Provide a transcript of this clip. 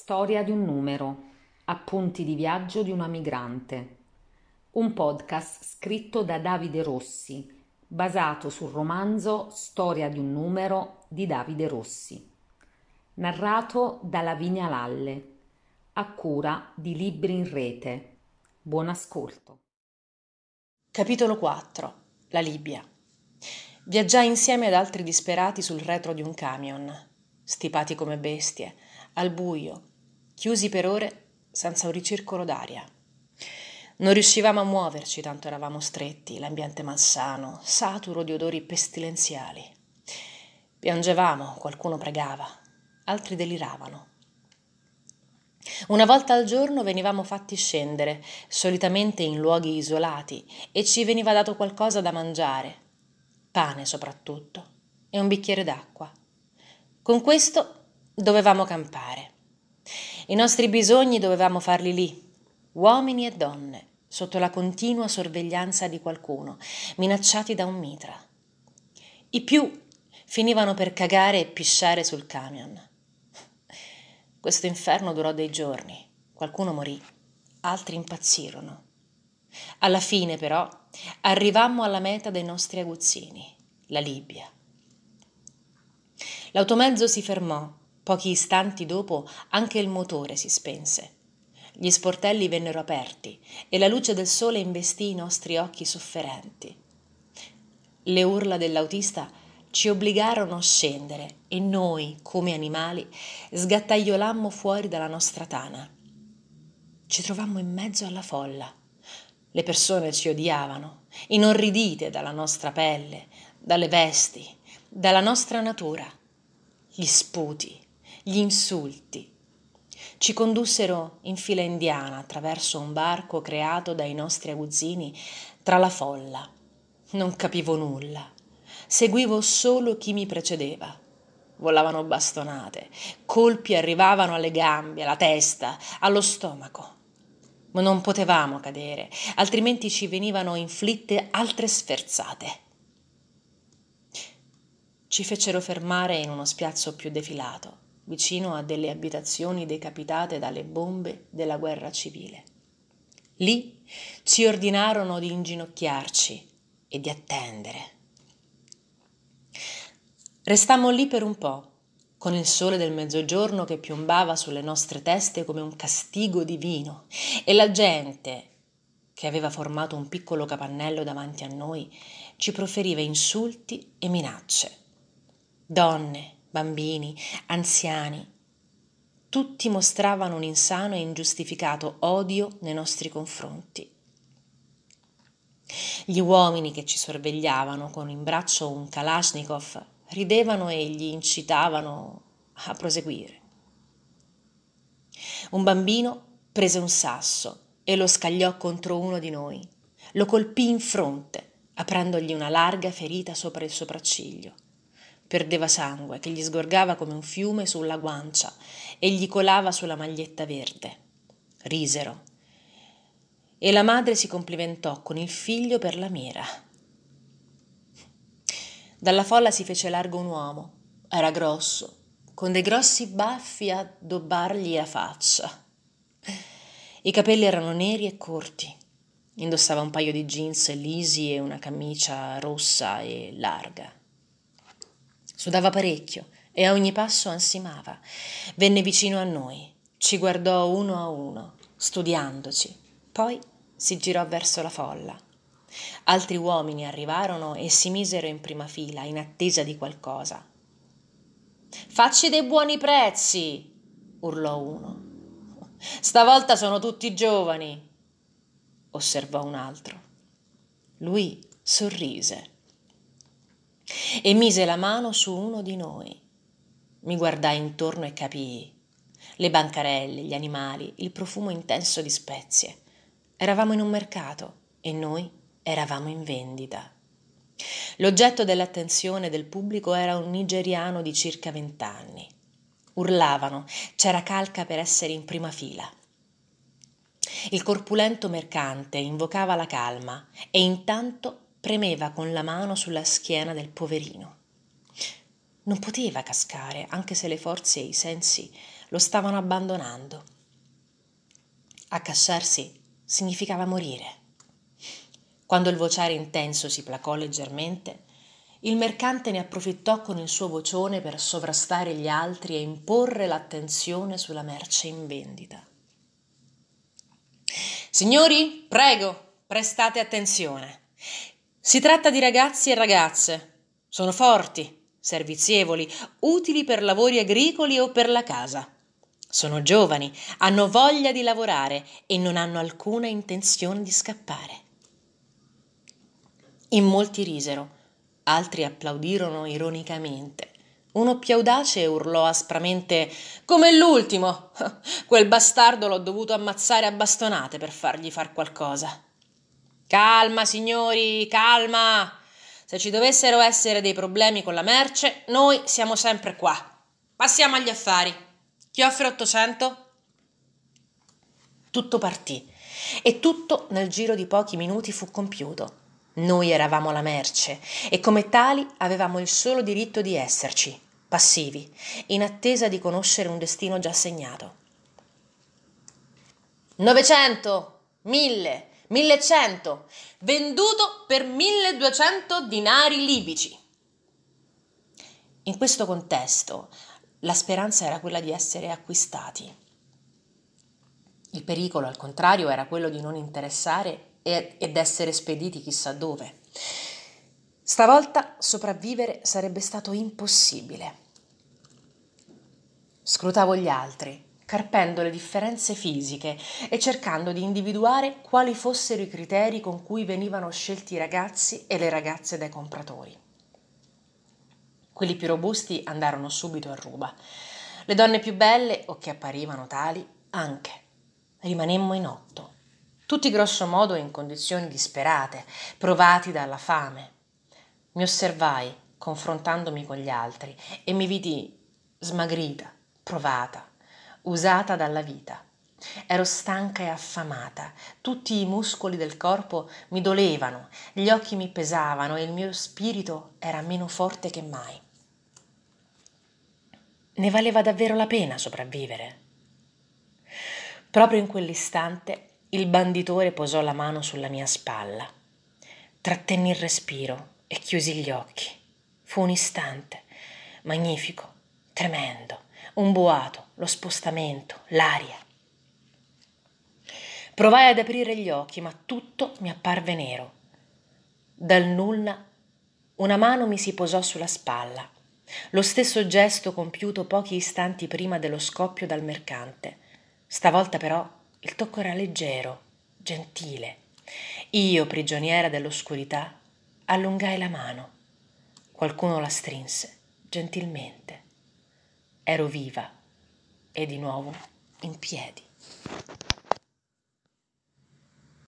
Storia di un numero. Appunti di viaggio di una migrante. Un podcast scritto da Davide Rossi, basato sul romanzo Storia di un numero di Davide Rossi. Narrato da Lavinia Lalle, a cura di Libri in Rete. Buon ascolto. Capitolo 4. La Libia. Viaggiai insieme ad altri disperati sul retro di un camion, stipati come bestie, al buio, chiusi per ore senza un ricircolo d'aria. Non riuscivamo a muoverci, tanto eravamo stretti, l'ambiente malsano, saturo di odori pestilenziali. Piangevamo, qualcuno pregava, altri deliravano. Una volta al giorno venivamo fatti scendere, solitamente in luoghi isolati, e ci veniva dato qualcosa da mangiare, pane soprattutto, e un bicchiere d'acqua. Con questo dovevamo campare. I nostri bisogni dovevamo farli lì, uomini e donne, sotto la continua sorveglianza di qualcuno, minacciati da un mitra. I più finivano per cagare e pisciare sul camion. Questo inferno durò dei giorni. Qualcuno morì, altri impazzirono. Alla fine, però, arrivammo alla meta dei nostri aguzzini, la Libia. L'automezzo si fermò. Pochi istanti dopo anche il motore si spense. Gli sportelli vennero aperti e la luce del sole investì i nostri occhi sofferenti. Le urla dell'autista ci obbligarono a scendere e noi, come animali, sgattaiolammo fuori dalla nostra tana. Ci trovammo in mezzo alla folla. Le persone ci odiavano, inorridite dalla nostra pelle, dalle vesti, dalla nostra natura. Gli sputi, gli insulti. Ci condussero in fila indiana attraverso un varco creato dai nostri aguzzini tra la folla. Non capivo nulla. Seguivo solo chi mi precedeva. Volavano bastonate, colpi arrivavano alle gambe, alla testa, allo stomaco. Ma non potevamo cadere, altrimenti ci venivano inflitte altre sferzate. Ci fecero fermare in uno spiazzo più defilato, vicino a delle abitazioni decapitate dalle bombe della guerra civile. Lì ci ordinarono di inginocchiarci e di attendere. Restammo lì per un po', con il sole del mezzogiorno che piombava sulle nostre teste come un castigo divino, e la gente, che aveva formato un piccolo capannello davanti a noi, ci proferiva insulti e minacce. Donne, bambini, anziani, tutti mostravano un insano e ingiustificato odio nei nostri confronti. Gli uomini che ci sorvegliavano con in braccio un Kalashnikov ridevano e gli incitavano a proseguire. Un bambino prese un sasso e lo scagliò contro uno di noi. Lo colpì in fronte, aprendogli una larga ferita sopra il sopracciglio. Perdeva sangue che gli sgorgava come un fiume sulla guancia e gli colava sulla maglietta verde. Risero. E la madre si complimentò con il figlio per la mira. Dalla folla si fece largo un uomo. Era grosso, con dei grossi baffi a addobbargli la faccia. I capelli erano neri e corti. Indossava un paio di jeans lisi e una camicia rossa e larga. Sudava parecchio e a ogni passo ansimava. Venne vicino a noi, ci guardò uno a uno, studiandoci. Poi si girò verso la folla. Altri uomini arrivarono e si misero in prima fila, in attesa di qualcosa. «Facci dei buoni prezzi!» urlò uno. «Stavolta sono tutti giovani!» osservò un altro. Lui sorrise e mise la mano su uno di noi. Mi guardai intorno e capii. Le bancarelle, gli animali, il profumo intenso di spezie. Eravamo in un mercato e noi eravamo in vendita. L'oggetto dell'attenzione del pubblico era un nigeriano di circa 20 anni. Urlavano, c'era calca per essere in prima fila. Il corpulento mercante invocava la calma e intanto premeva con la mano sulla schiena del poverino. Non poteva cascare, anche se le forze e i sensi lo stavano abbandonando. Accasciarsi significava morire. Quando il vociare intenso si placò leggermente, il mercante ne approfittò con il suo vocione per sovrastare gli altri e imporre l'attenzione sulla merce in vendita. Signori, prego, prestate attenzione. Si tratta di ragazzi e ragazze. Sono forti, servizievoli, utili per lavori agricoli o per la casa. Sono giovani, hanno voglia di lavorare e non hanno alcuna intenzione di scappare. In molti risero, altri applaudirono ironicamente. Uno più audace urlò aspramente: «Come l'ultimo! Quel bastardo l'ho dovuto ammazzare a bastonate per fargli far qualcosa». «Calma, signori, calma! Se ci dovessero essere dei problemi con la merce, noi siamo sempre qua. Passiamo agli affari. Chi offre 800?» Tutto partì e tutto nel giro di pochi minuti fu compiuto. Noi eravamo la merce e come tali avevamo il solo diritto di esserci, passivi, in attesa di conoscere un destino già segnato. 900, 1000, 1100, venduto per 1200 dinari libici. In questo contesto la speranza era quella di essere acquistati. Il pericolo, al contrario, era quello di non interessare ed essere spediti chissà dove. Stavolta sopravvivere sarebbe stato impossibile. Scrutavo gli altri, carpendo le differenze fisiche e cercando di individuare quali fossero i criteri con cui venivano scelti i ragazzi e le ragazze dai compratori. Quelli più robusti andarono subito a ruba. Le donne più belle, o che apparivano tali, anche. Rimanemmo in 8, tutti grosso modo in condizioni disperate, provati dalla fame. Mi osservai, confrontandomi con gli altri, e mi vidi smagrita, provata, usata dalla vita. Ero stanca e affamata, tutti i muscoli del corpo mi dolevano, gli occhi mi pesavano e il mio spirito era meno forte che mai. Ne valeva davvero la pena sopravvivere? Proprio in quell'istante il banditore posò la mano sulla mia spalla. Trattenni il respiro e chiusi gli occhi. Fu un istante, magnifico, tremendo, un boato, lo spostamento, l'aria. Provai ad aprire gli occhi, ma tutto mi apparve nero. Dal nulla una mano mi si posò sulla spalla. Lo stesso gesto compiuto pochi istanti prima dello scoppio dal mercante. Stavolta però il tocco era leggero, gentile. Io, prigioniera dell'oscurità, allungai la mano. Qualcuno la strinse, gentilmente. Ero viva e di nuovo in piedi.